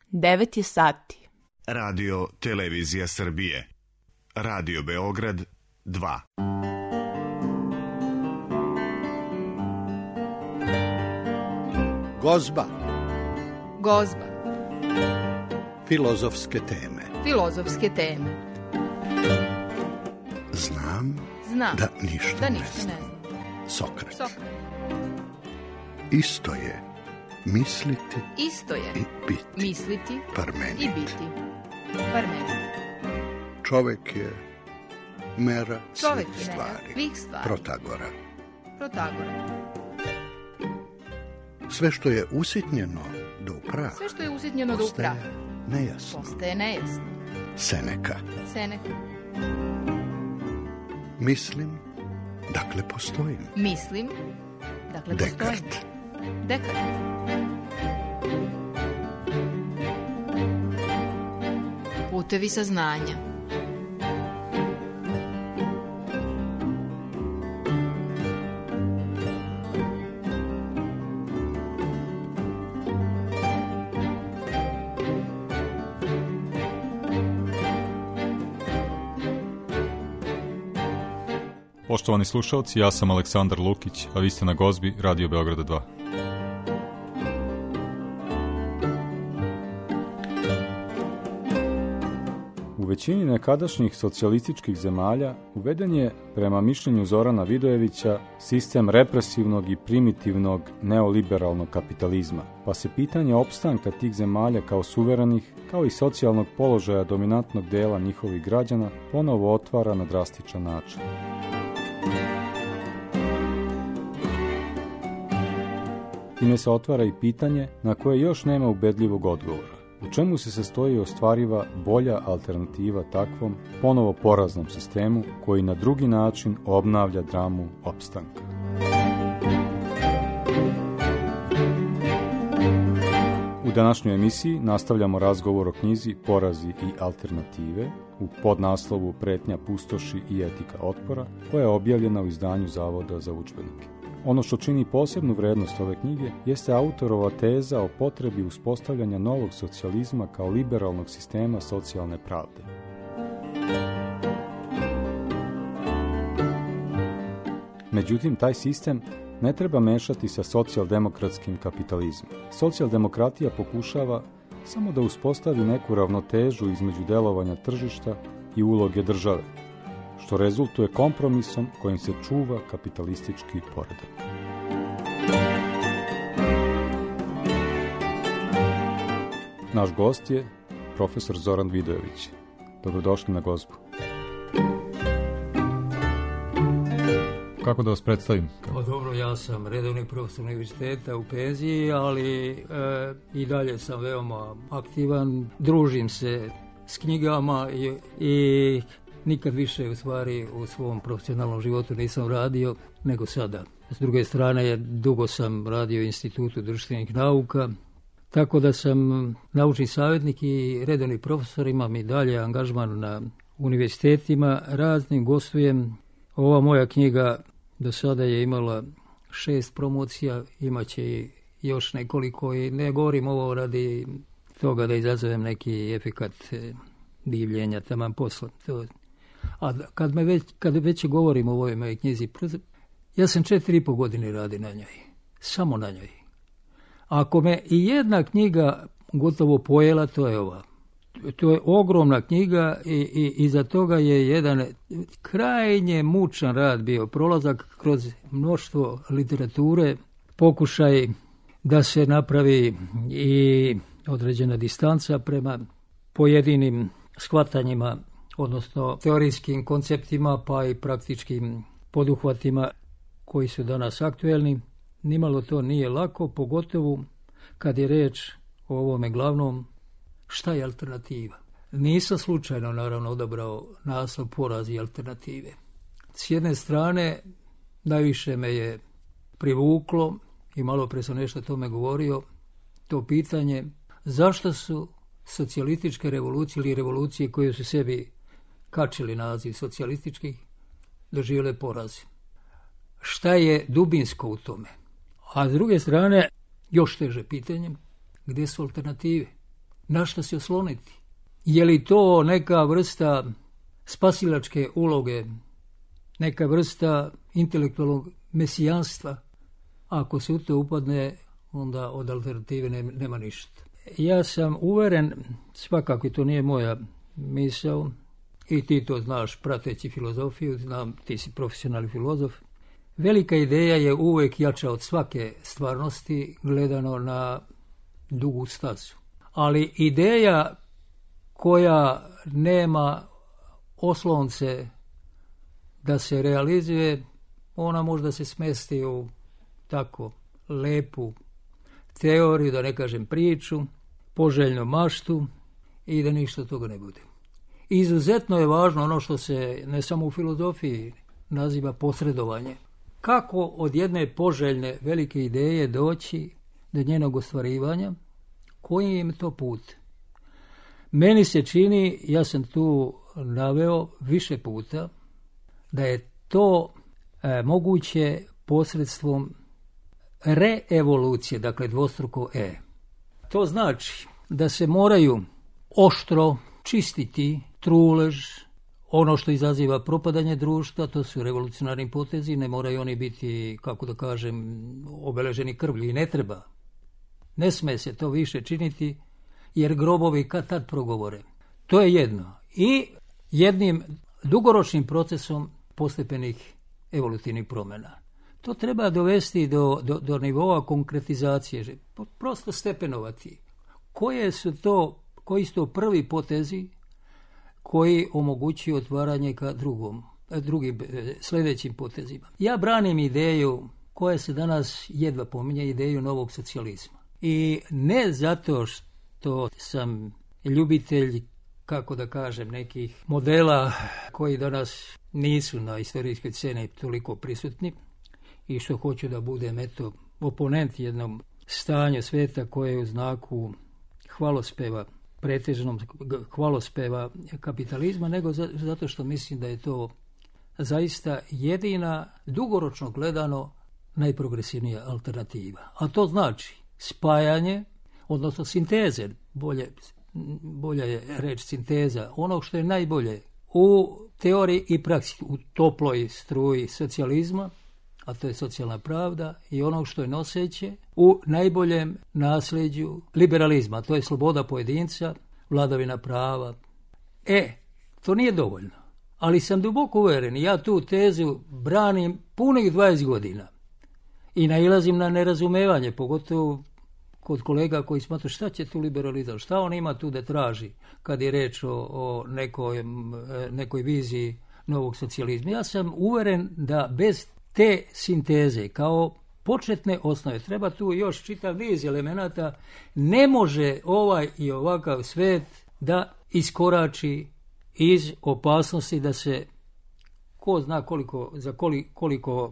9 je sati. Radio Televizija Srbije. Radio Beograd 2. Gozba. Gozba. Filozofske teme. Filozofske teme. Znam da ništa ne znam. Sokrat. Isto je misliti i biti. Misliti Parmenid. i biti. Parmenid. Čovek je mera Čovek svih je mera stvari. svih stvari. Protagora. Sve što je usitnjeno do prah. Sve što je usitnjeno do prah. Postaje nejasno. Seneka. Mislim, dakle postojim. Descartes. Putevi saznanja. Poštovani slušalci, ja sam Aleksandar Lukić, a vi ste na Gozbi Radio Beograda 2. U većini nekadašnjih socijalističkih zemalja uveden je, prema mišljenju Zorana Vidojevića, sistem represivnog i primitivnog neoliberalnog kapitalizma, pa se pitanje opstanka tih zemalja kao suverenih, kao i socijalnog položaja dominantnog dela njihovih građana, ponovo otvara na drastičan način. Time se otvara i pitanje na koje još nema ubedljivog odgovora. U čemu se sastoji i ostvariva bolja alternativa takvom, ponovo poraznom sistemu koji na drugi način obnavlja dramu opstanka. U današnjoj emisiji nastavljamo razgovor o knjizi Porazi i alternative u podnaslovu Pretnja pustoši i etika otpora, koja je objavljena u izdanju Zavoda za udžbenike. Ono što čini posebnu vrednost ove knjige jeste autorova teza o potrebi uspostavljanja novog socijalizma kao liberalnog sistema socijalne pravde. Međutim, taj sistem ne treba mešati sa socijaldemokratskim kapitalizmom. Socijaldemokratija pokušava samo da uspostavi neku ravnotežu između delovanja tržišta i uloge države, što rezultuje kompromisom kojim se čuva kapitalistički poredak. Naš gost je profesor Zoran Vidojević. Dobrodošli na Gozbu. Kako da vas predstavim? Pa dobro, ja sam redovni profesor univerziteta u penziji, ali i dalje sam veoma aktivan, družim se s knjigama i nikad više u stvari u svom profesionalnom životu nisam radio nego sada. S druge strane, dugo sam radio u Institutu društvenih nauka, tako da sam naučni savjetnik i redovni profesor, imam i dalje angažman na univerzitetima, raznim gostujem. Ova moja knjiga do sada je imala 6 promocija, imaće i još nekoliko i ne govorim ovo radi toga da izazovem neki efekat divljenja taman posla. A kad već govorim o ovoj mojoj knjizi, ja sam 4,5 godine radio na njoj, samo na njoj. Ako me i jedna knjiga gotovo pojela, to je ova. To je ogromna knjiga i iza toga je jedan krajnje mučan rad bio, prolazak kroz mnoštvo literature, pokušaj da se napravi i određena distanca prema pojedinim shvatanjima, odnosno teorijskim konceptima pa i praktičkim poduhvatima koji su danas aktuelni. Nimalo to nije lako, pogotovo kad je reč o ovome glavnom, šta je alternativa. Nisam slučajno naravno odabrao naslov Porazi i alternative. S jedne strane najviše me je privuklo, i malo pre sam nešto o tome govorio, to pitanje zašto su socijalističke revolucije ili revolucije koje su sebi kačili naziv socijalističkih doživjele porazi. Šta je dubinsko u tome? A s druge strane, još teže pitanje, gdje su alternative? na što se osloniti. Je li to neka vrsta spasilačke uloge, neka vrsta intelektualnog mesijanstva? Ako se u to upadne, onda od alternative nema ništa. Ja sam uveren, svakako to nije moja misao, i ti to znaš prateći filozofiju, znam, ti si profesionalni filozof, velika ideja je uvijek jača od svake stvarnosti gledano na dugu stazu. Ali ideja koja nema oslonce da se realizuje, ona možda se smesti u tako lepu teoriju, da ne kažem priču, poželjnu maštu i da ništa toga ne bude. Izuzetno je važno ono što se ne samo u filozofiji naziva posredovanje. Kako od jedne poželjne velike ideje doći do njenog ostvarivanja, koji je to put? Meni se čini, ja sam tu naveo više puta, da je to moguće posredstvom reevolucije, dakle dvostruko E. To znači da se moraju oštro čistiti trulež, ono što izaziva propadanje društva, to su revolucionarni potezi, ne moraju oni biti, kako da kažem, obeleženi krvlju i ne treba. Ne sme se to više činiti, jer grobovi kad tad progovore. To je jedno. I jednim dugoročnim procesom evolutivnih promjena. To treba dovesti do nivoa konkretizacije, prosto stepenovati. Koji su to prvi potezi koji omogućuju otvaranje ka drugim sljedećim potezima. Ja branim ideju koja se danas jedva pominje, ideju novog socijalizma. I ne zato što sam ljubitelj, kako da kažem, nekih modela koji danas nisu na istorijskoj sceni toliko prisutni i što hoću da budem oponent jednom stanju svijeta koje je u znaku hvalospeva, pretežnom hvalospeva kapitalizma, nego zato što mislim da je to zaista jedina, dugoročno gledano, najprogresivnija alternativa. A to znači spajanje, odnosno sinteze, bolja je reč sinteza, onog što je najbolje u teoriji i praksi, u toploj struji socijalizma, a to je socijalna pravda, i onog što je noseće u najboljem nasljeđu liberalizma, to je sloboda pojedinca, vladavina prava. To nije dovoljno, ali sam duboko uvjeren, ja tu tezu branim punih 20 godina i nailazim na nerazumevanje, pogotovo kod kolega koji smatraju šta će tu liberalizam, šta on ima tu da traži kad je reč o nekoj viziji novog socijalizma. Ja sam uvjeren da bez te sinteze kao početne osnove, treba tu još čitav niz elemenata, ne može ovaj i ovakav svijet da iskorači iz opasnosti da se ko zna koliko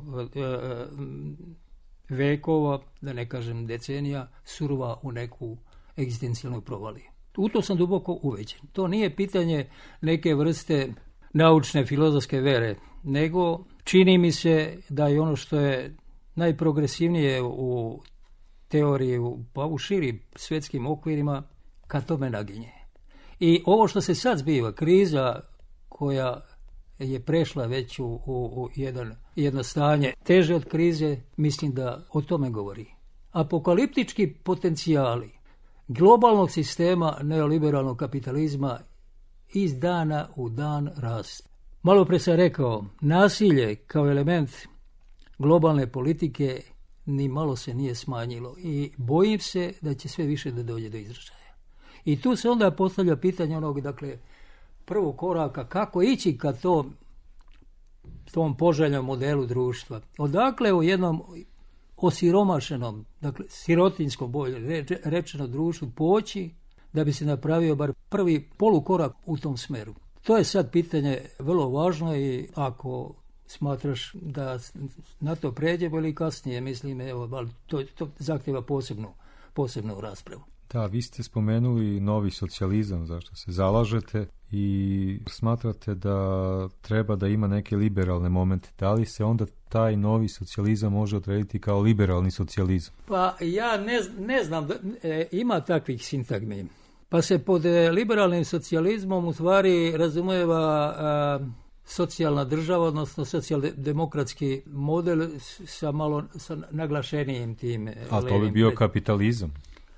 vekova, da ne kažem decenija, surva u neku egzistencijalnu provaliju. U to sam duboko uveđen. To nije pitanje neke vrste naučne filozofske vere, nego čini mi se da je ono što je najprogresivnije u teoriji, pa u širim svjetskim okvirima, ka tome naginje. I ovo što se sad zbiva, kriza koja je prešla već u jedno stanje teže od krize, mislim da o tome govori. Apokaliptički potencijali globalnog sistema neoliberalnog kapitalizma iz dana u dan raste. Malo pre sam rekao, nasilje kao element globalne politike ni malo se nije smanjilo i bojim se da će sve više da dođe do izražaja. I tu se onda postavlja pitanje onog, dakle, prvog koraka, kako ići ka tom poželjnom modelu društva. Odakle u jednom osiromašenom, dakle sirotinskom bolje rečeno društvu poći da bi se napravio bar prvi polukorak u tom smeru. To je sad pitanje vrlo važno i ako smatraš da na to pređemo ili kasnije, mislim, to zahtjeva posebnu raspravu. Da, vi ste spomenuli novi socijalizam, zašto se zalažete i smatrate da treba da ima neke liberalne momente. Da li se onda taj novi socijalizam može odrediti kao liberalni socijalizam? Pa ja ne znam, ima takvih sintagmi. Pa se pod liberalnim socijalizmom u stvari razumijeva socijalna država, odnosno socijaldemokratski model sa naglašenijim tim. A to bi bio kapitalizam?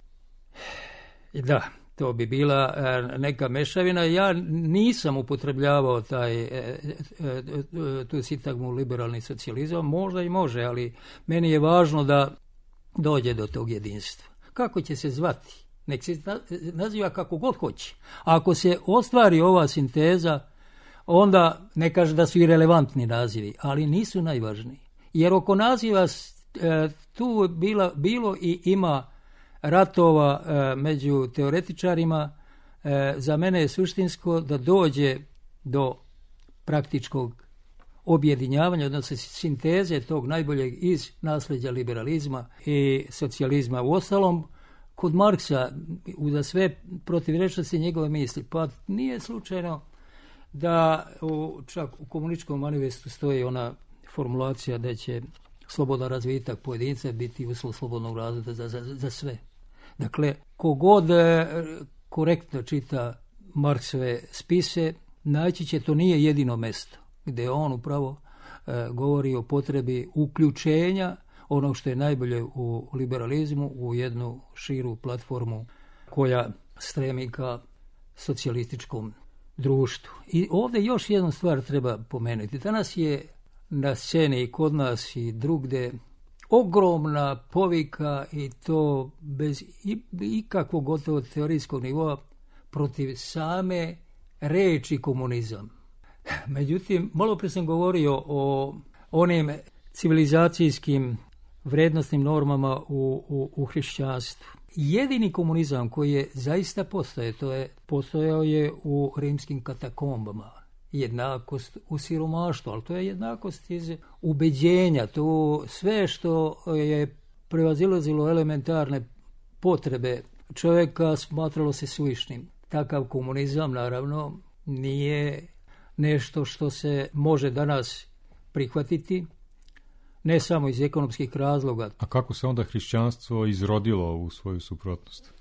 Da, to bi bila neka mešavina. Ja nisam upotrebljavao tu sintagmu liberalni socijalizam, možda i može, ali meni je važno da dođe do tog jedinstva. Kako će se zvati? Nek se naziva kako god hoće. A ako se ostvari ova sinteza, onda ne kaže da su i relevantni nazivi, ali nisu najvažniji. Jer oko naziva tu bilo i ima ratova među teoretičarima, za mene je suštinsko da dođe do praktičkog objedinjavanja, odnosno sinteze tog najboljeg iz nasljeđa liberalizma i socijalizma. Uostalom, kod Marksa, uza sve protivrečnosti njegove misli, pa nije slučajno da čak u komunističkom manifestu stoji ona formulacija da će slobodan razvitak pojedinca biti uslov slobodnog razvoja za sve. Dakle, kogod korektno čita Marksove spise, naći će, to nije jedino mesto gdje on upravo govori o potrebi uključenja onog što je najbolje u liberalizmu u jednu širu platformu koja stremi ka socijalističkom društvu. I ovdje još jednu stvar treba pomenuti. Danas je na sceni i kod nas i drugdje ogromna povika, i to bez ikakvog gotovo teorijskog nivoa, protiv same reči komunizam. Međutim, malo prije sam govorio o onim civilizacijskim vrednostnim normama u hrišćanstvu. Jedini komunizam koji je zaista postojao je u rimskim katakombama. Jednakost u siromaštvu, ali to je jednakost iz ubeđenja. To sve što je prevazilazilo elementarne potrebe čovjeka smatralo se suvišnim. Takav komunizam, naravno, nije nešto što se može danas prihvatiti, ne samo iz ekonomskih razloga. A kako se onda hrišćanstvo izrodilo u svoju suprotnost?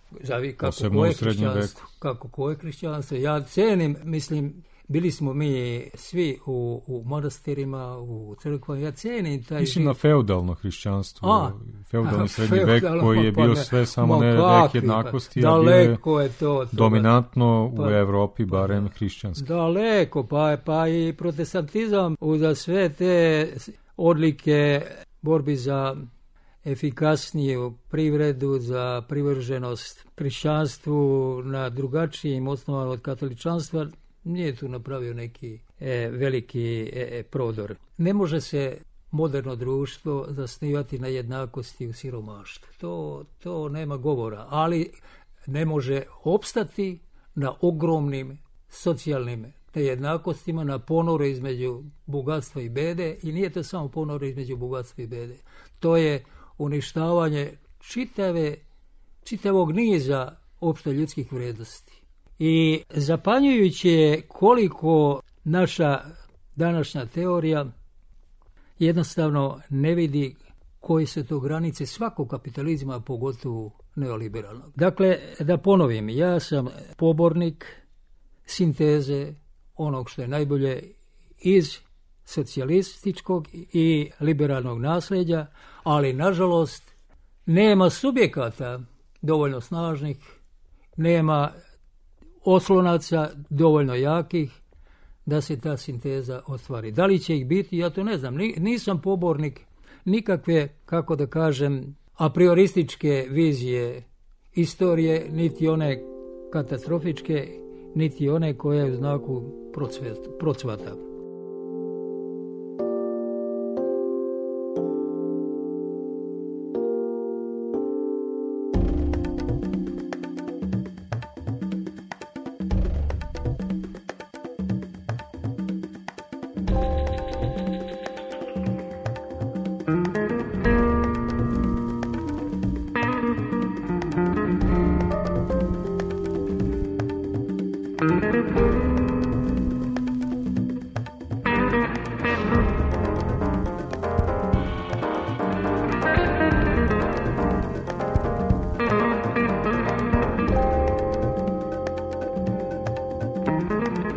Kako koje hrišćanstvo? Ja cenim, mislim, bili smo mi svi u manastirima, u crkvama, ja cenim taj... Mislim na feudalno hrišćanstvo, feudalni srednji vek koji je bio sve samo ne vek jednakosti, a bio je dominantno u Europi, barem hrišćanski. Daleko, pa i protestantizam uza sve te odlike borbi za efikasniju privredu, za privrženost hrišćanstvu na drugačijim osnovama od katoličanstva, nije tu napravio neki veliki prodor. Ne može se moderno društvo zasnivati na jednakosti u siromaštvu. To nema govora, ali ne može opstati na ogromnim socijalnim nejednakostima, na ponoru između bogatstva i bede, i nije to samo ponor između bogatstva i bede. To je uništavanje čitavog niza opšte ljudskih vrijednosti. I zapanjujuće je koliko naša današnja teorija jednostavno ne vidi koje su to granice svakog kapitalizma, pogotovo neoliberalnog. Dakle, da ponovim, ja sam pobornik sinteze onog što je najbolje iz socijalističkog i liberalnog nasljeđa, ali nažalost nema subjekata dovoljno snažnih, nema oslonaca dovoljno jakih da se ta sinteza ostvari. Da li će ih biti, ja to ne znam. Nisam pobornik nikakve, kako da kažem, a priorističke vizije istorije, niti one katastrofičke, niti one koje je u znaku procvata.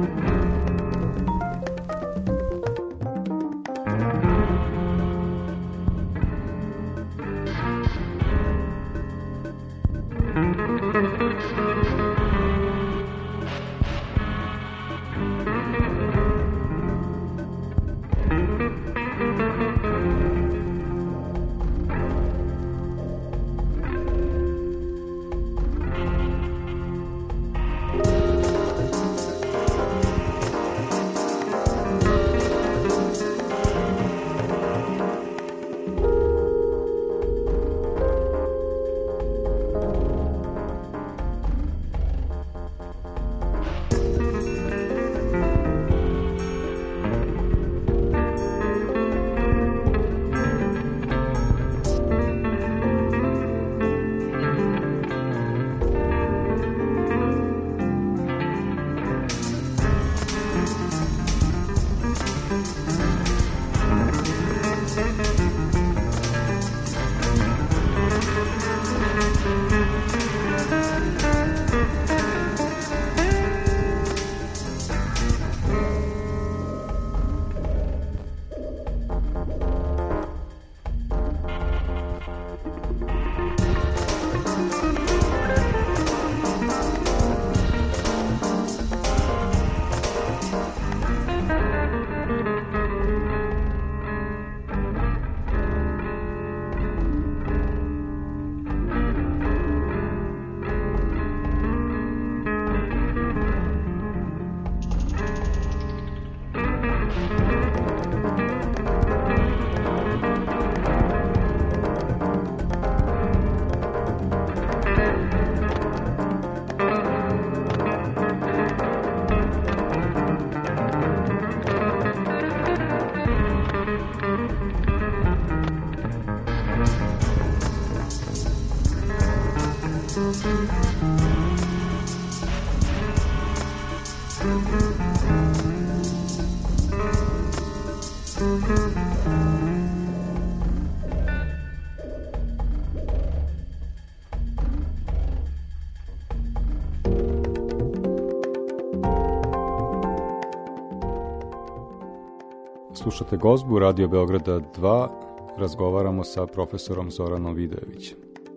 Slušate Gozbu, Radio Beograda 2, razgovaramo sa profesorom Zoranom Vidojevićem.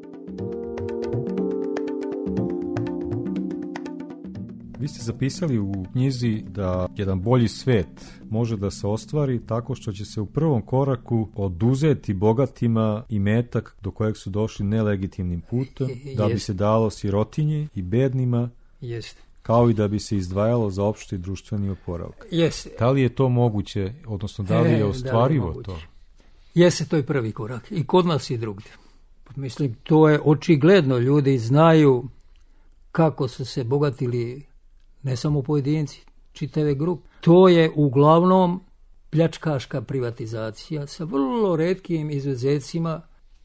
Vi ste zapisali u knjizi da jedan bolji svet može da se ostvari tako što će se u prvom koraku oduzeti bogatima imetak do kojeg su došli nelegitimnim putem, da bi se dalo sirotinji i bednima, kao i da bi se izdvajalo za opšti društveni oporavak. Da li je to moguće, odnosno da li je ostvarivo to? Jeste, to je prvi korak. I kod nas i drugdje. Mislim, to je očigledno. Ljudi znaju kako su se bogatili ne samo pojedinci, čitave grupe. To je uglavnom pljačkaška privatizacija sa vrlo retkim izuzecima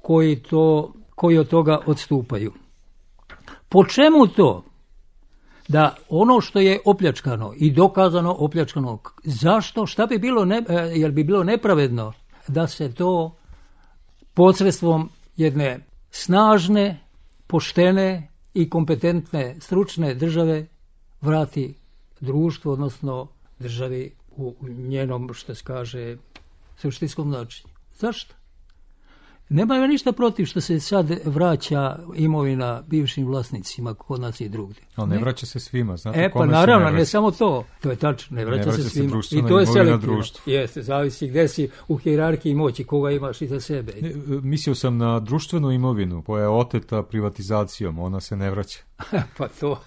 koji od toga odstupaju. Po čemu to? Da ono što je opljačkano i dokazano opljačkano, zašto? Šta bi bilo, jel bi bilo nepravedno da se to posredstvom jedne snažne, poštene i kompetentne stručne države vrati društvu, odnosno državi u njenom, što se kaže, suštinskom značenju. Zašto? Nemaju ništa protiv što se sad vraća imovina bivšim vlasnicima kod nas i drugdje. Ali ne vraća se svima, znate kome naravno, ne samo to. To je tačno, ne vraća se svima. I to je selektivno. Jeste, zavisi gdje si u hijerarhiji moći, koga imaš iza sebe. Mislio sam na društvenu imovinu koja je oteta privatizacijom, ona se ne vraća. Pa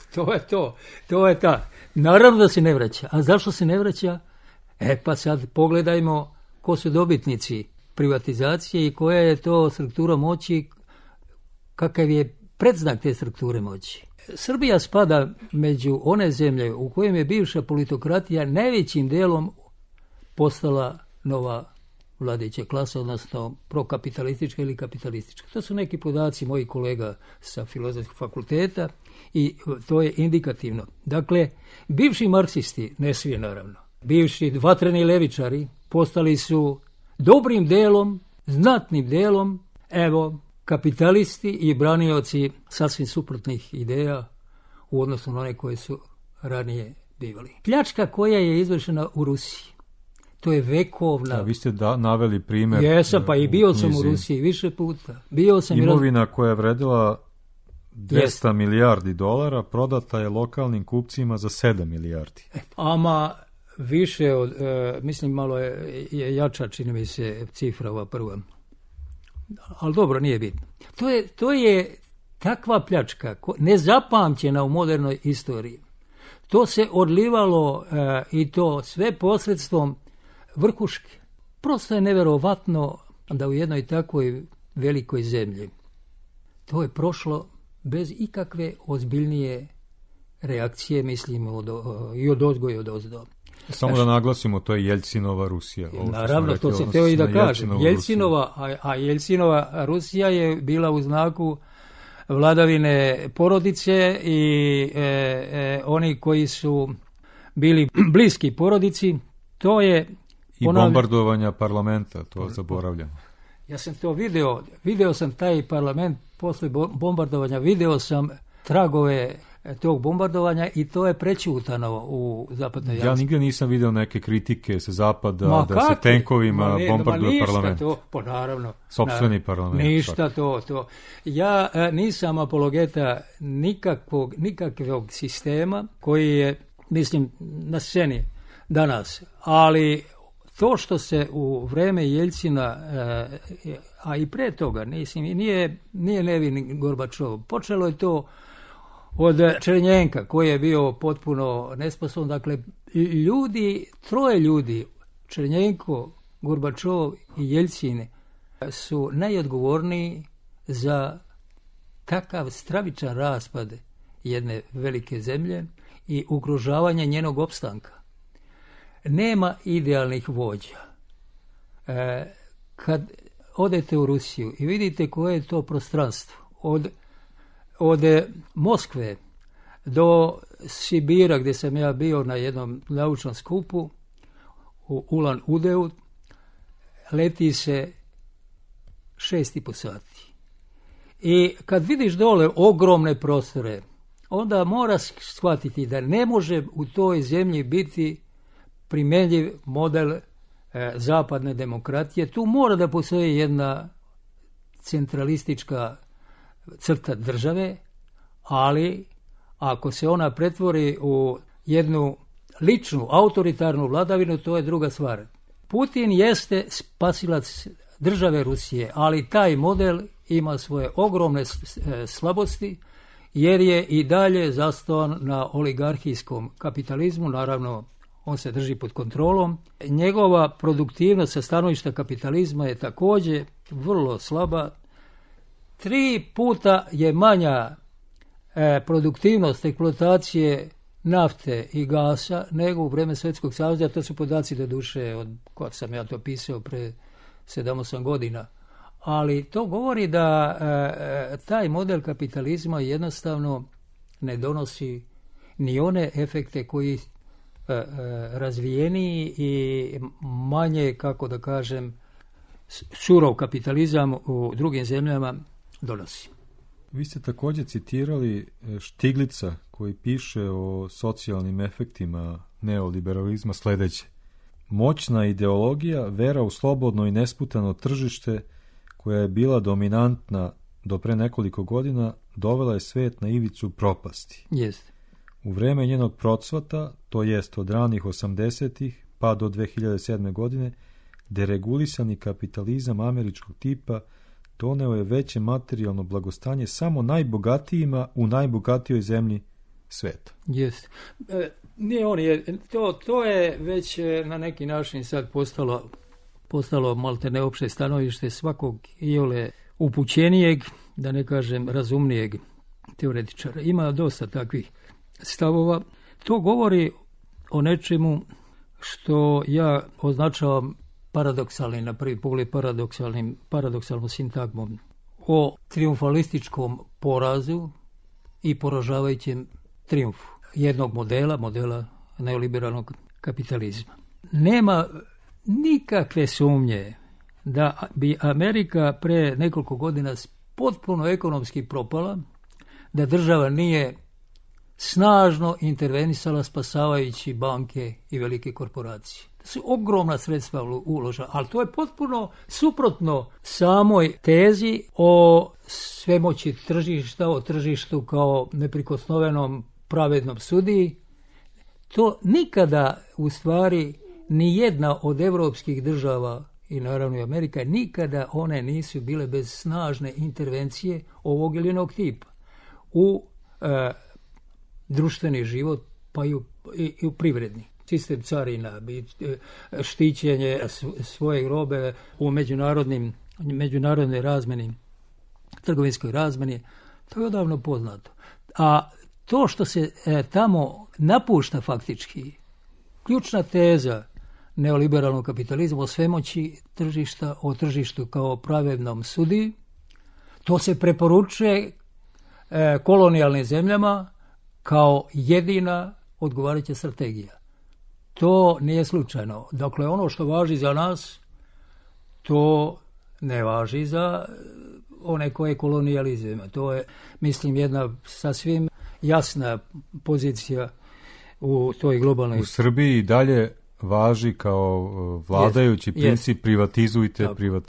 to je ta. Naravno da se ne vraća. A zašto se ne vraća? Pa sad pogledajmo ko su dobitnici privatizacije i koja je to struktura moći, kakav je predznak te strukture moći. Srbija spada među one zemlje u kojem je bivša politokratija najvećim delom postala nova vladajuća klasa, odnosno prokapitalistička ili kapitalistička. To su neki podaci mojih kolega sa Filozofskog fakulteta i to je indikativno. Dakle, bivši marksisti, ne svi naravno, bivši vatreni levičari postali su dobrim delom, znatnim delom, kapitalisti i branioci sasvim suprotnih ideja u odnosu na one koje su ranije bivali. Pljačka koja je izvršena u Rusiji, to je vekovna. Vi ste naveli primjer. Jesam, pa i bio sam u Rusiji više puta. Imovina koja je vredila 200 milijardi dolara prodata je lokalnim kupcima za 7 milijardi. Ama više od, mislim malo je jača, čini mi se, cifra ova prva. Ali dobro, nije bitno. To je takva pljačka, nezapamćena u modernoj istoriji. To se odlivalo i to sve posredstvom vrhuške. Prosto je neverovatno da u jednoj takvoj velikoj zemlji to je prošlo bez ikakve ozbiljnije reakcije, mislim, i od ozgo i od ozdo. Samo da naglasimo, to je Jeljcinova Rusija. Naravno, to se teo i da kažem. Jeljcinova Rusija je bila u znaku vladavine porodice i oni koji su bili bliski porodici, to je... I bombardovanja parlamenta, to zaboravljamo. Ja sam to video sam taj parlament posle bombardovanja, video sam tragove tog bombardovanja i to je prećutano u zapadnoj javnosti. Ja nigdje nisam video neke kritike sa zapada da se tenkovima bombarduje parlament. Pa naravno. Sopstveni parlament. Ništa to. Ja nisam apologeta nikakvog sistema koji je, mislim, na sceni danas, ali to što se u vreme Jeljcina, a i pre toga, nije nevin Gorbačov, počelo je to od Černjenka koji je bio potpuno nesposoban. Dakle, troje ljudi, Černjenko, Gorbačov i Jeljcin, su najodgovorniji za takav stravičan raspad jedne velike zemlje i ugrožavanje njenog opstanka. Nema idealnih vođa. Kad odete u Rusiju i vidite koje je to prostranstvo, od Moskve do Sibira, gdje sam ja bio na jednom naučnom skupu u Ulan Udeu, leti se 6,5 sati. I kad vidiš dole ogromne prostore, onda moraš shvatiti da ne može u toj zemlji biti primjenjiv model zapadne demokratije. Tu mora da postoji jedna centralistička crta države, ali ako se ona pretvori u jednu ličnu, autoritarnu vladavinu, to je druga stvar. Putin jeste spasilac države Rusije, ali taj model ima svoje ogromne slabosti, jer je i dalje zasnovan na oligarhijskom kapitalizmu. Naravno, on se drži pod kontrolom. Njegova produktivnost sa stanovišta kapitalizma je također vrlo slaba. 3 puta je manja produktivnost eksploatacije nafte i gasa nego u vreme Svjetskog saveza. To su podaci do duše od kod sam ja to pisao pre 7-8 godina. Ali to govori da taj model kapitalizma jednostavno ne donosi ni one efekte koji razvijeniji i manje, kako da kažem, surov kapitalizam u drugim zemljama donosi. Vi ste također citirali Štiglica koji piše o socijalnim efektima neoliberalizma sljedeće. Moćna ideologija, vera u slobodno i nesputano tržište koja je bila dominantna do pre nekoliko godina, dovela je svijet na ivicu propasti. Jeste. U vreme njenog procvata, to jest od ranih 80-ih pa do 2007. godine, deregulisani kapitalizam američkog tipa doneo je veće materijalno blagostanje samo najbogatijima u najbogatijoj zemlji sveta. Jeste. To je već na neki način sad postalo malte neopšte stanovište svakog iole upućenijeg, da ne kažem razumnijeg teoretičara. Ima dosta takvih stavova. To govori o nečemu što ja označavam paradoksalnim, na prvi pogled paradoksalnom sintagmom, o triumfalističkom porazu i poražavajućem triumfu jednog modela neoliberalnog kapitalizma. Nema nikakve sumnje da bi Amerika pre nekoliko godina potpuno ekonomski propala, da država nije snažno intervenisala spasavajući banke i velike korporacije. To su ogromna sredstva uložena, ali to je potpuno suprotno samoj tezi o svemoći tržišta, o tržištu kao neprikosnovenom pravednom sudiji. To nikada, u stvari, ni jedna od evropskih država i naravno i Amerika, nikada one nisu bile bez snažne intervencije ovog ili onog tipa u društveni život, pa i u privredni. Sistem carina, štićenje svoje robe u međunarodnoj razmeni, trgovinskoj razmeni, to je odavno poznato. A to što se tamo napušta faktički, ključna teza neoliberalnog kapitalizma o svemoći tržišta, o tržištu kao pravednom sudiji, to se preporučuje kolonijalnim zemljama kao jedina odgovarajuća strategija. To nije slučajno. Dakle, ono što važi za nas, to ne važi za one koje kolonijalizujemo. To je, mislim, jedna sasvim jasna pozicija u toj globalnoj... U Srbiji i dalje važi kao vladajući princip privatizujte,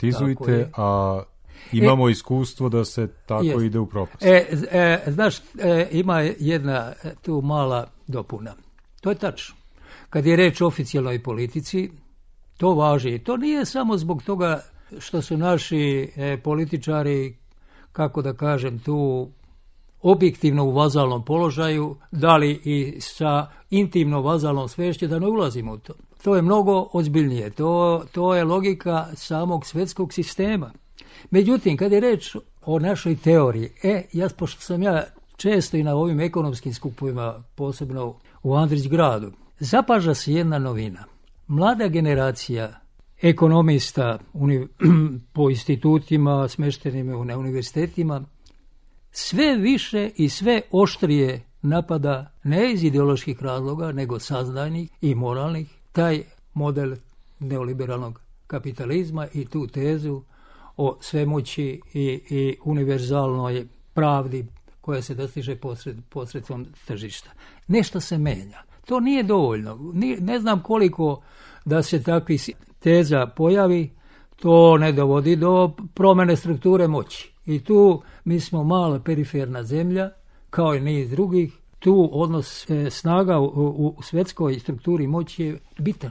a imamo iskustvo da se tako ide u propast. Znaš, ima jedna tu mala dopuna. To je tačno. Kad je reč o oficijalnoj politici, to važi. To nije samo zbog toga što su naši političari, kako da kažem, tu objektivno u vazalnom položaju, da li i sa intimno vazalnom svešću, da ne ulazimo u to. To je mnogo ozbiljnije. To je logika samog svjetskog sistema. Međutim, kad je reč o našoj teoriji, pošto sam ja često i na ovim ekonomskim skupovima, posebno u Andrić gradu, zapaža se jedna novina. Mlada generacija ekonomista po institutima, smeštenim na univerzitetima, sve više i sve oštrije napada ne iz ideoloških razloga, nego saznajnih i moralnih, taj model neoliberalnog kapitalizma i tu tezu o svemoći i univerzalnoj pravdi koja se dostiže posredstvom tržišta. Nešto se menja. To nije dovoljno. Ne znam koliko da se takvi teza pojavi, to ne dovodi do promjene strukture moći. I tu mi smo mala periferna zemlja, kao i niz drugih. Tu odnos snaga u svjetskoj strukturi moći je bitan.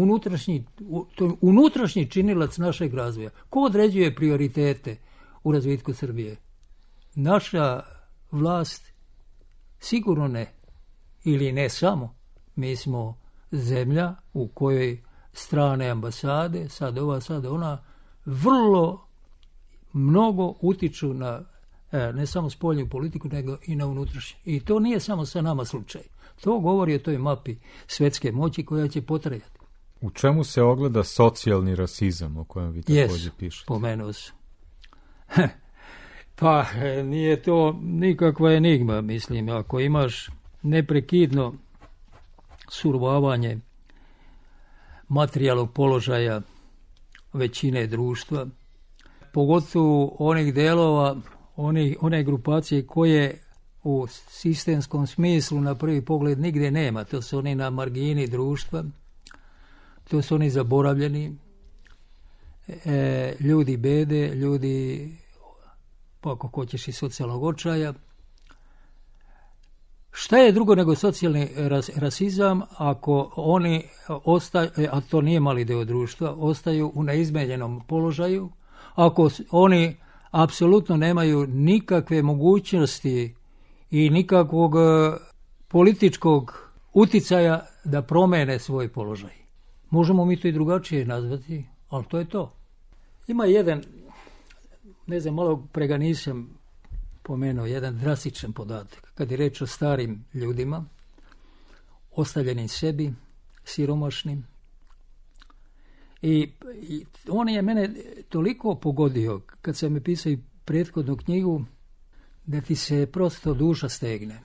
Unutrašnji činilac našeg razvoja. Ko određuje prioritete u razvitku Srbije? Naša vlast? Sigurno ne. Ili ne samo. Mi smo zemlja u kojoj strane ambasade, sad ova, sad ona, vrlo mnogo utiču na ne samo spoljnu politiku, nego i na unutrašnju. I to nije samo sa nama slučaj. To govori o toj mapi svjetske moći koja će potrajati. U čemu se ogleda socijalni rasizam o kojem vi također pišete? Pomenuo sam. Pa nije to nikakva enigma, mislim. Ako imaš neprekidno survavanje materijalnog položaja većine društva, pogotovo onih delova, one grupacije koje u sistemskom smislu na prvi pogled nigdje nema. To su oni na margini društva, to su oni zaboravljeni, ljudi bede, ljudi, pa ako hoćeš i socijalnog očaja. Šta je drugo nego socijalni rasizam ako oni ostaju, a to nije mali deo društva, ostaju u neizmenjenom položaju, ako oni apsolutno nemaju nikakve mogućnosti i nikakvog političkog uticaja da promene svoj položaj. Možemo mi to i drugačije nazvati, ali to je to. Ima jedan, ne znam, malo prega nisam pomenuo, jedan drastičan podatak. Kad je reč o starim ljudima, ostavljenim sebi, siromašnim, i on je mene toliko pogodio kad sam mi pisao i prethodnu knjigu da ti se prosto duša stegne.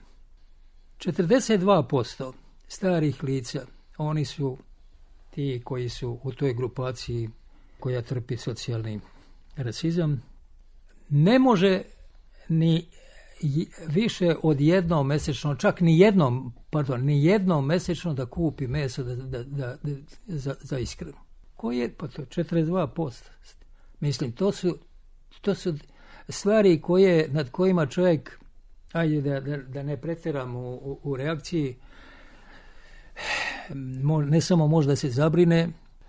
42% starih lica, oni su ti koji su u toj grupaciji koja trpi socijalni rasizam, ne može ni više od jednom mesečno, čak ni jednom mesečno da kupi meso za ishranu. Koji je? Pa to 42%. Mislim, to su stvari nad kojima čovjek, ajde da ne pretjeram u reakciji, ne samo možda se zabrine,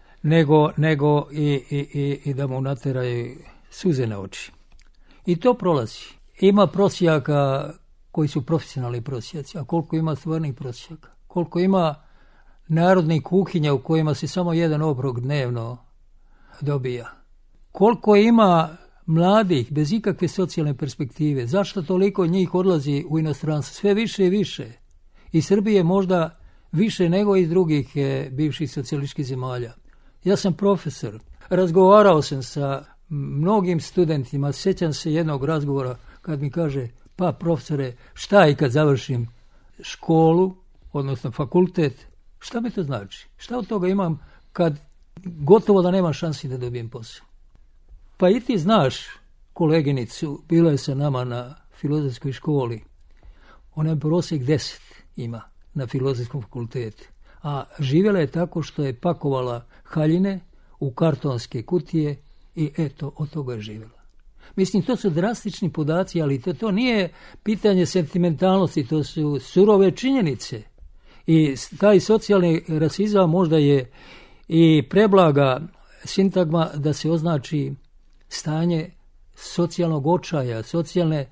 nego i da mu nateraju suze na oči. I to prolazi. Ima prosjaka koji su profesionalni prosjaci, a koliko ima stvarnih prosjaka? Koliko ima narodnih kuhinja u kojima se samo jedan obrok dnevno dobija? Koliko ima mladih bez ikakve socijalne perspektive? Zašto toliko njih odlazi u inostranstvo? Sve više i više. I Srbije možda više nego iz drugih bivših socijalističkih zemalja. Ja sam profesor. Razgovarao sam sa mnogim studentima. Sjećam se jednog razgovora kad mi kaže, pa profesore, šta i kad završim školu, odnosno fakultet, šta mi to znači? Šta od toga imam kad gotovo da nema šansi da dobijem posao? Pa i ti znaš koleginicu, bila je sa nama na filozofskoj školi. Ona je prosjek 10 ima na filozofskom fakultetu. A živjela je tako što je pakovala haljine u kartonske kutije i eto, od toga je živjela. Mislim, to su drastični podaci, ali to nije pitanje sentimentalnosti, to su surove činjenice. I taj socijalni rasizam možda je i preblaga sintagma da se označi stanje socijalnog očaja, socijalne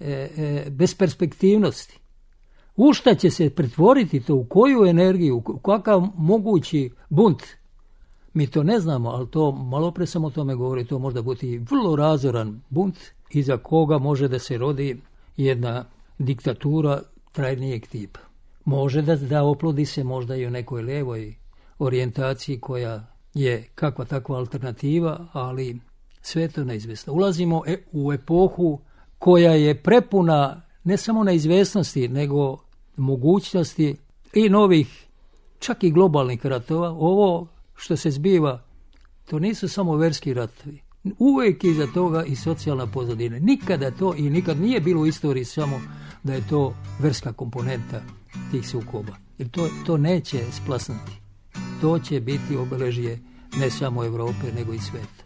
besperspektivnosti. U šta će se pretvoriti to, u koju energiju, u kakav mogući bunt? Mi to ne znamo, ali to malo pre sam o tome govori, to možda biti vrlo razoran bunt iza koga može da se rodi jedna diktatura trajnijeg tipa. Može da oplodi se možda i u nekoj levoj orijentaciji koja je kakva takva alternativa, ali sve je to neizvjesno. Ulazimo u epohu koja je prepuna ne samo neizvjesnosti, nego mogućnosti i novih, čak i globalnih ratova. Ovo što se zbiva, to nisu samo verski ratovi. Uvijek iza toga i socijalna pozadina. Nikada to i nikad nije bilo u istoriji samo da je to verska komponenta tih sukoba. Jer to neće splasnuti. To će biti obeležje ne samo Europe, nego i sveta.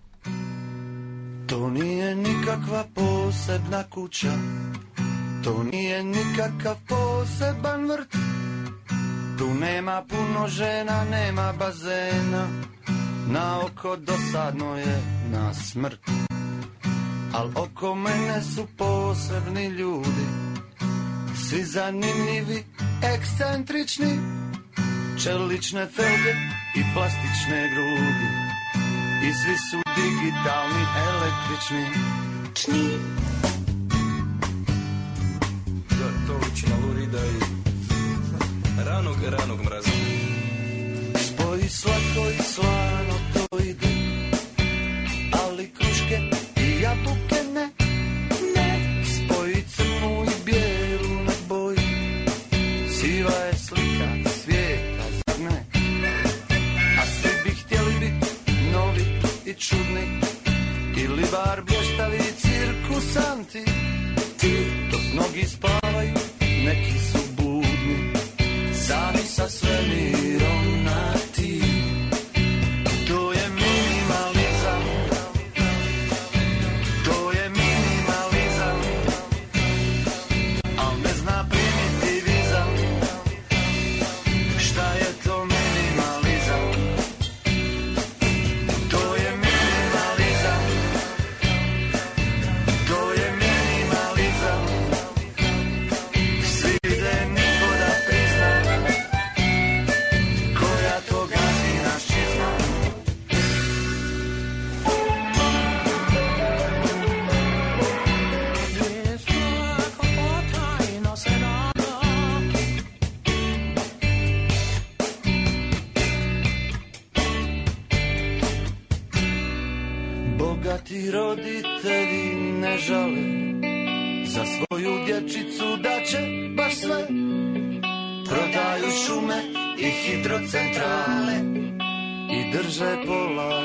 To nije nikakva posebna kuća, to nije nikakav poseban vrt. Tu nema puno žena, nema bazena, na oko dosadno je na smrt. Al oko mene su posebni ljudi, svi zanimljivi, ekscentrični, čelične felge i plastične grudi. I svi su digitalni, električni. Čni. Gotović, Malurida i ranog mraza. Spoji slatko i slano to ide, ali kruške i jabuke ne. Spoji crnu i bijelu na boji, siva je slika svijeta, zar ne? A svi bi htjeli biti novi i čudni, ili bar blještali cirkusanti. Dok mnogi spavaju, neki su budni, sami sa svemirom na ti. To je minimalizam, to je minimalizam, al ne zna primitivizam. Šta je to minimalizam? To je minimalizam, to je minimalizam. Svi ide niko da prizna, koja to gazi naš čizma. Bogati roditelji ne žale za svoju dječicu da će baš sve. Prodaju šume i hidrocentrale i drže pola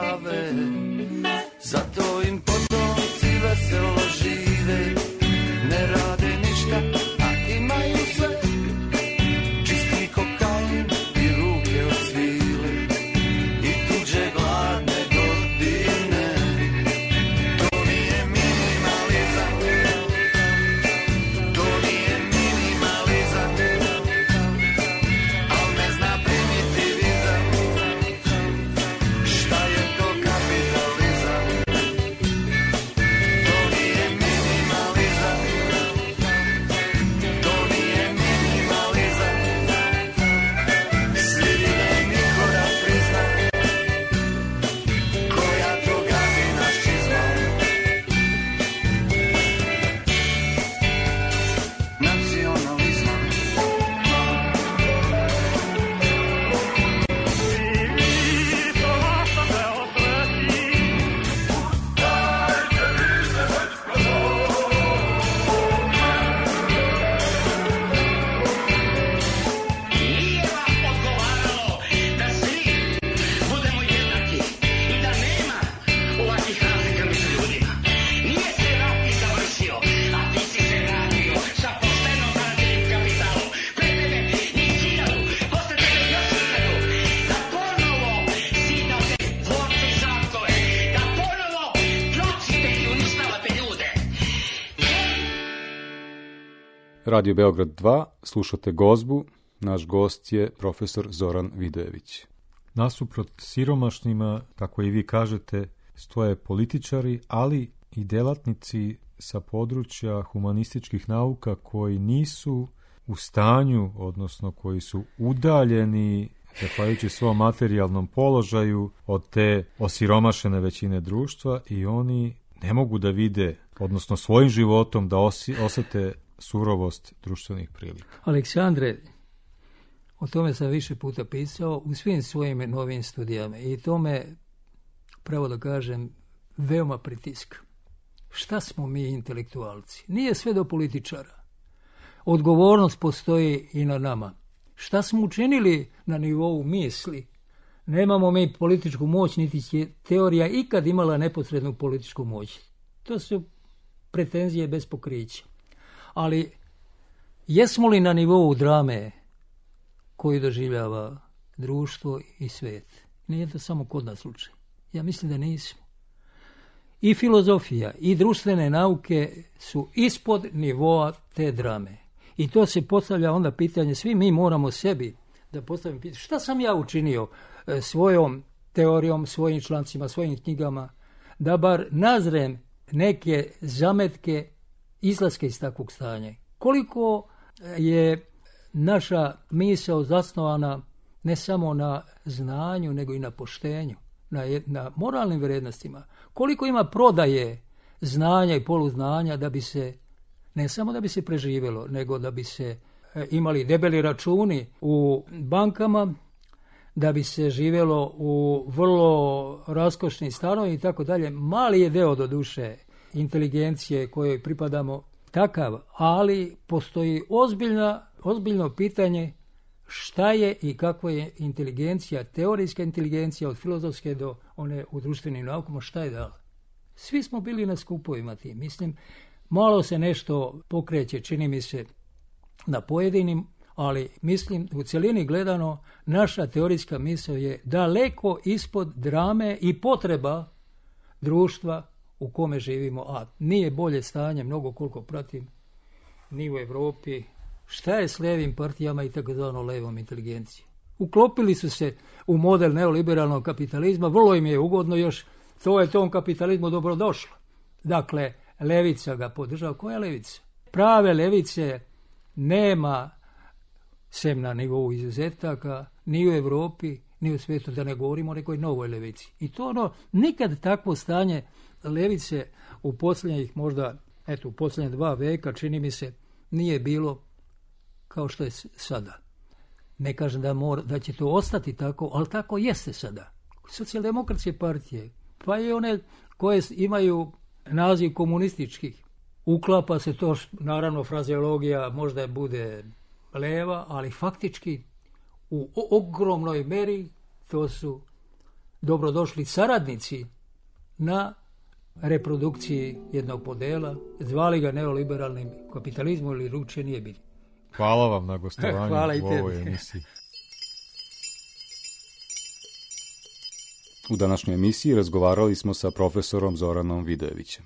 države. Zato im potomci veselo žive, ne Radio Beograd 2, slušate Gozbu, naš gost je profesor Zoran Vidojević. Nasuprot siromašnima, kako i vi kažete, stoje političari, ali i delatnici sa područja humanističkih nauka koji nisu u stanju, odnosno koji su udaljeni, zahvaljujući svom materijalnom položaju, od te osiromašene većine društva i oni ne mogu da vide, odnosno svojim životom da osete surovost društvenih prilika. Aleksandre, o tome sam više puta pisao u svim svojim novim studijama i to me, pravo da kažem, veoma pritiska. Šta smo mi intelektualci? Nije sve do političara. Odgovornost postoji i na nama. Šta smo učinili na nivou misli? Nemamo mi političku moć, niti je teorija ikad imala neposrednu političku moć. To su pretenzije bez pokrića. Ali jesmo li na nivou drame koju doživljava društvo i svijet? Nije to samo kod nas slučaj. Ja mislim da nismo. I filozofija i društvene nauke su ispod nivoa te drame. I to se postavlja onda pitanje, svi mi moramo sebi da postavimo pitanje, šta sam ja učinio svojom teorijom, svojim člancima, svojim knjigama, da bar nazrem neke zametke izlaske iz takvog stanja. Koliko je naša misao zasnovana ne samo na znanju, nego i na poštenju, na moralnim vrijednostima. Koliko ima prodaje znanja i poluznanja da bi se, ne samo da bi se preživjelo, nego da bi se imali debeli računi u bankama, da bi se živjelo u vrlo raskošnim stanovima i tako dalje. Mali je deo do duše inteligencije kojoj pripadamo takav, ali postoji ozbiljno pitanje šta je i kakva je inteligencija, teorijska inteligencija od filozofske do one u društvenim naukama, šta je dala. Svi smo bili na skupovima tim, mislim, malo se nešto pokreće, čini mi se, na pojedinim, ali mislim, u cjelini gledano, naša teorijska misao je daleko ispod drame i potreba društva u kome živimo, a nije bolje stanje, mnogo koliko pratim, ni u Europi. Šta je s levim partijama i takozvano levom inteligencijom? Uklopili su se u model neoliberalnog kapitalizma, vrlo im je ugodno još, to je tom kapitalizmu dobrodošlo. Dakle, levica ga podržava. Koja levica? Prave levice nema, sem na nivou izuzetaka, ni u Europi, ni u svijetu, da ne govorimo o nekoj novoj levici. I to nikad takvo stanje levice u posljednjih možda, u posljednje 2 veka, čini mi se, nije bilo kao što je sada. Ne kažem da će to ostati tako, ali tako jeste sada. Socijaldemokratske partije, pa i one koje imaju naziv komunističkih, uklapa se to, naravno frazeologija možda bude leva, ali faktički u ogromnoj meri to su dobrodošli saradnici na reprodukciji jednog modela, zvali ga neoliberalnim kapitalizmom ili ruče nije bilo. Hvala vam na gostovanju u ovoj emisiji. U današnjoj emisiji razgovarali smo sa profesorom Zoranom Vidojevićem.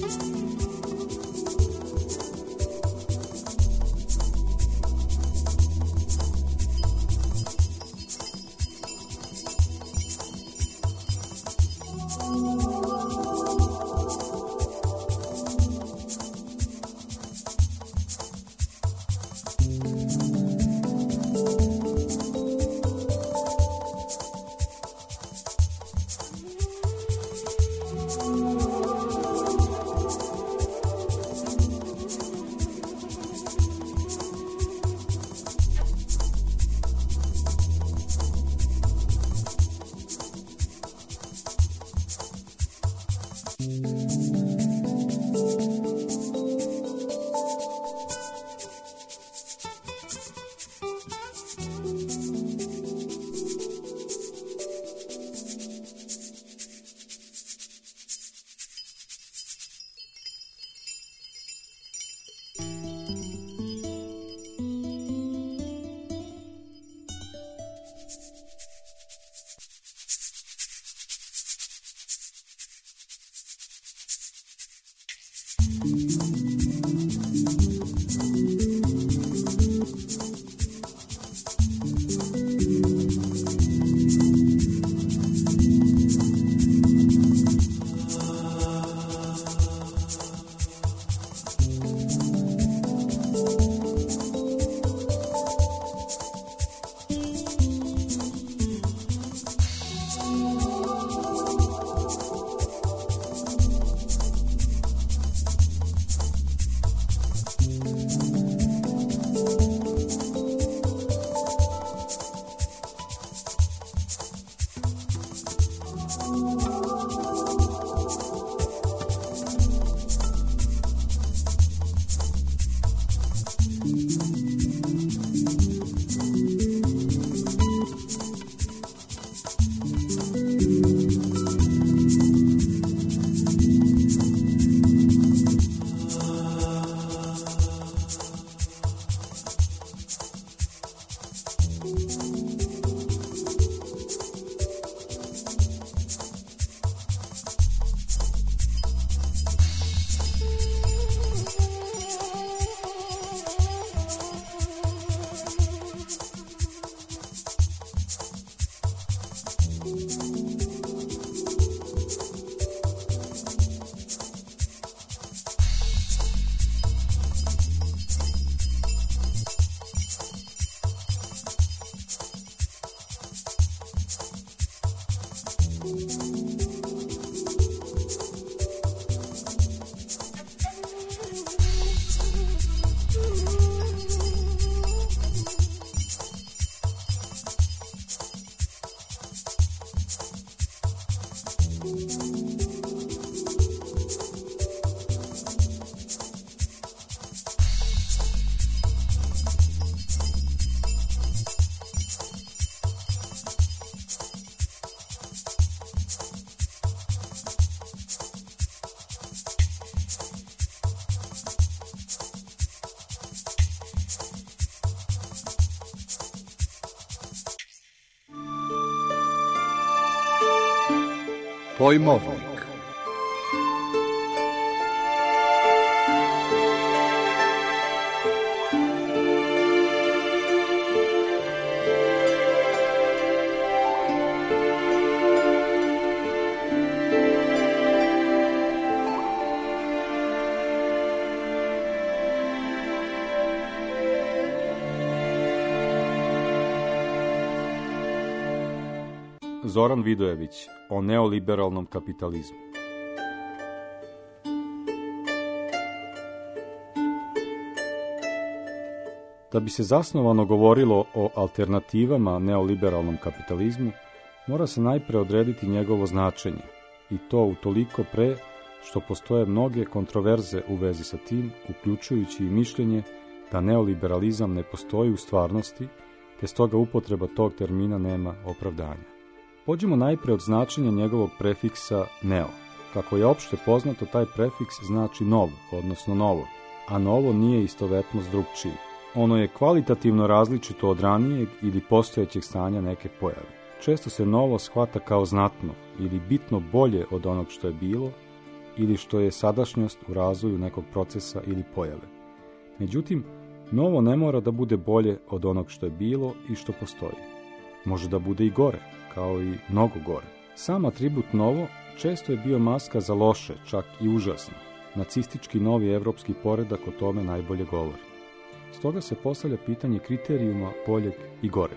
Pojmovnik. Zoran Vidojević o neoliberalnom kapitalizmu. Da bi se zasnovano govorilo o alternativama neoliberalnom kapitalizmu, mora se najpre odrediti njegovo značenje, i to utoliko pre što postoje mnoge kontroverze u vezi sa tim, uključujući i mišljenje da neoliberalizam ne postoji u stvarnosti, te stoga upotreba tog termina nema opravdanja. Pođimo najpre od značenja njegovog prefiksa neo. Kako je opšte poznato, taj prefiks znači nov, odnosno novo, a novo nije istovetno s drugčijim. Ono je kvalitativno različito od ranijeg ili postojećeg stanja neke pojave. Često se novo shvata kao znatno ili bitno bolje od onog što je bilo, ili što je sadašnjost u razvoju nekog procesa ili pojave. Međutim, novo ne mora da bude bolje od onog što je bilo i što postoji. Može da bude i gore, kao i mnogo gore. Sam atribut novo često je bio maska za loše, čak i užasno. Nacistički novi evropski poredak o tome najbolje govori. Stoga se postavlja pitanje kriterijuma boljeg i goreg.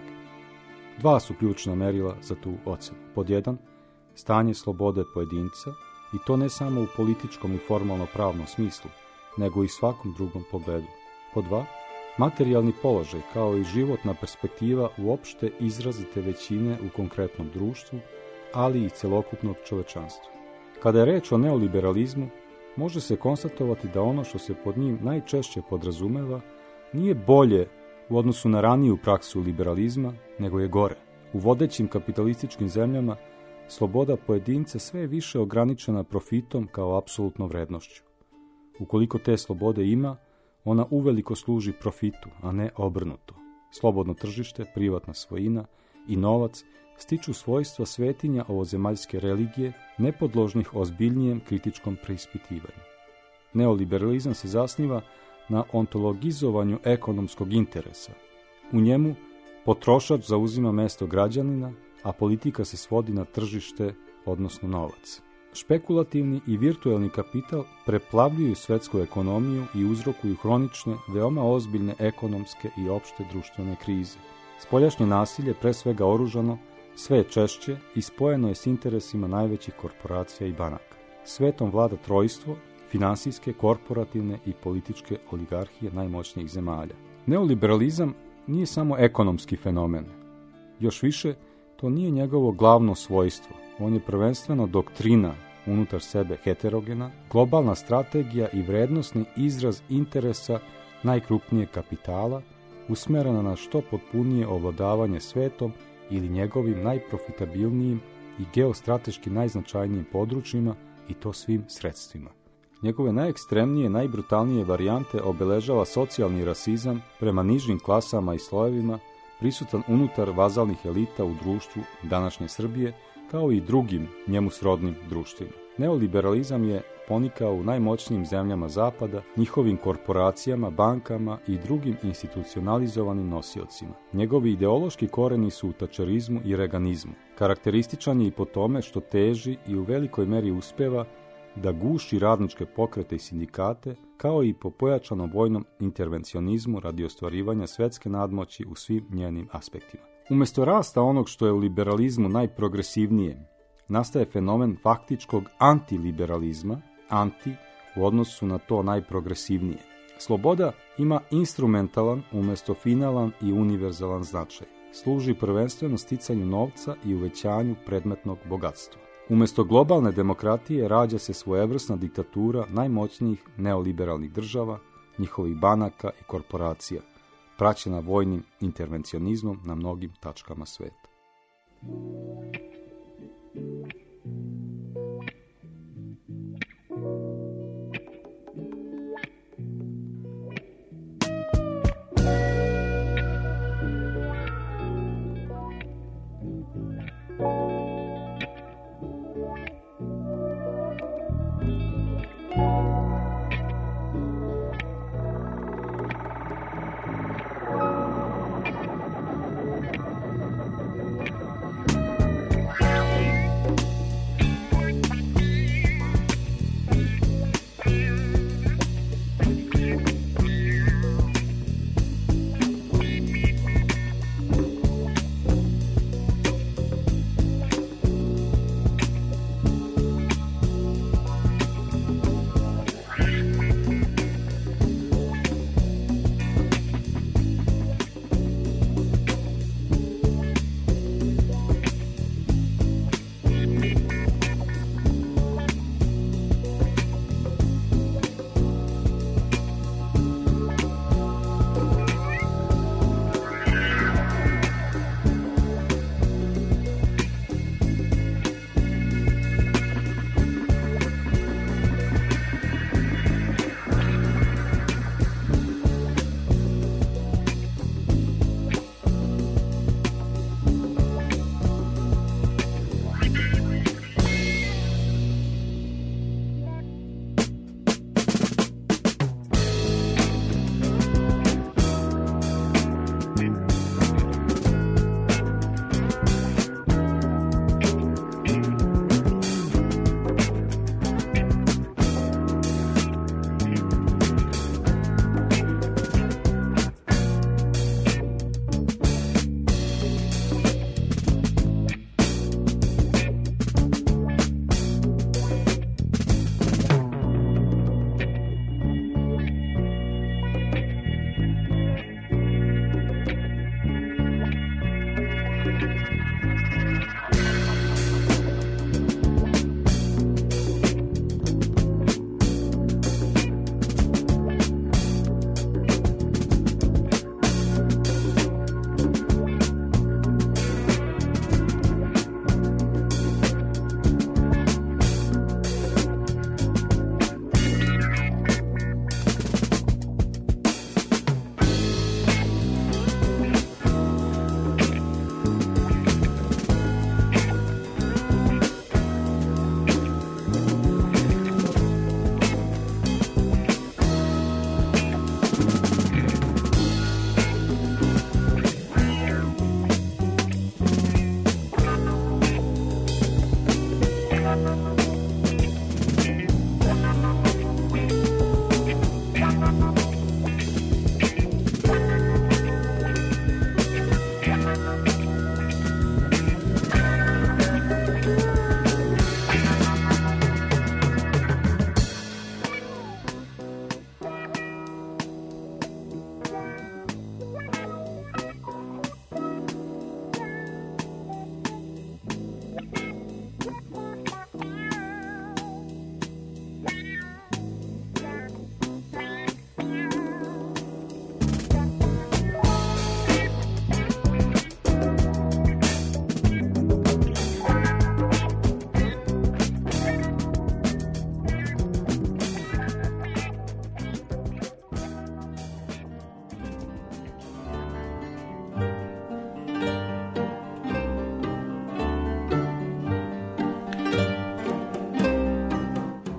Dva su ključna merila za tu ocenu. Pod 1, stanje slobode pojedinca, i to ne samo u političkom i formalno-pravnom smislu, nego i svakom drugom pogledu. Pod 2, materijalni položaj kao i životna perspektiva uopšte izrazite većine u konkretnom društvu, ali i celokupnog čovečanstva. Kada je reč o neoliberalizmu, može se konstatovati da ono što se pod njim najčešće podrazumeva nije bolje u odnosu na raniju praksu liberalizma, nego je gore. U vodećim kapitalističkim zemljama sloboda pojedinca sve je više ograničena profitom kao apsolutnom vrednošću. Ukoliko te slobode ima, ona uveliko služi profitu, a ne obrnuto. Slobodno tržište, privatna svojina i novac stiču svojstva svetinja ovozemaljske religije, nepodložnih ozbiljnijem kritičkom preispitivanju. Neoliberalizam se zasniva na ontologizovanju ekonomskog interesa. U njemu potrošač zauzima mesto građanina, a politika se svodi na tržište, odnosno novac. Špekulativni i virtuelni kapital preplavljuju svetsku ekonomiju i uzrokuju hronične, veoma ozbiljne ekonomske i opšte društvene krize. Spoljašnje nasilje, pre svega oružano, sve je češće i spojeno je s interesima najvećih korporacija i banaka. Svetom vlada trojstvo, finansijske, korporativne i političke oligarhije najmoćnijih zemalja. Neoliberalizam nije samo ekonomski fenomen. Još više, to nije njegovo glavno svojstvo. On je prvenstveno doktrina, unutar sebe heterogena, globalna strategija i vrednosni izraz interesa najkrupnijeg kapitala, usmerena na što potpunije ovladavanje svetom ili njegovim najprofitabilnijim i geostrateški najznačajnijim područjima, i to svim sredstvima. Njegove najekstremnije, najbrutalnije varijante obeležava socijalni rasizam prema nižim klasama i slojevima, prisutan unutar vazalnih elita u društvu današnje Srbije, kao i drugim njemu srodnim društvima. Neoliberalizam je ponikao u najmoćnijim zemljama Zapada, njihovim korporacijama, bankama i drugim institucionalizovanim nosiocima. Njegovi ideološki koreni su u tačerizmu i reganizmu. Karakterističan je i po tome što teži i u velikoj meri uspeva da guši radničke pokrete i sindikate, kao i po pojačanom vojnom intervencionizmu radi ostvarivanja svetske nadmoći u svim njenim aspektima. Umjesto rasta onog što je u liberalizmu najprogresivnije, nastaje fenomen faktičkog antiliberalizma, anti u odnosu na to najprogresivnije. Sloboda ima instrumentalan umjesto finalan i univerzalan značaj. Služi prvenstveno sticanju novca i uvećanju predmetnog bogatstva. Umjesto globalne demokratije rađa se svojevrsna diktatura najmoćnijih neoliberalnih država, njihovih banaka i korporacija, praćena vojnim intervencionizmom na mnogim tačkama sveta.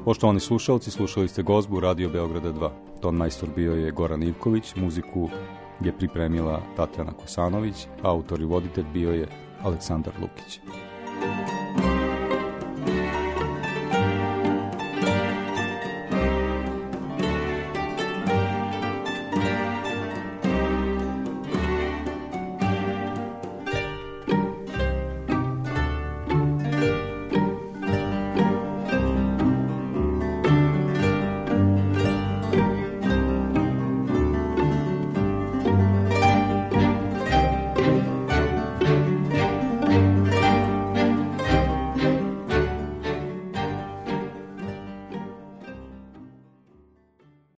Poštovani slušalci, slušali ste Gozbu Radio Beograda 2. Ton majstor bio je Goran Ivković, muziku je pripremila Tatjana Kosanović, autor i voditelj bio je Aleksandar Lukić.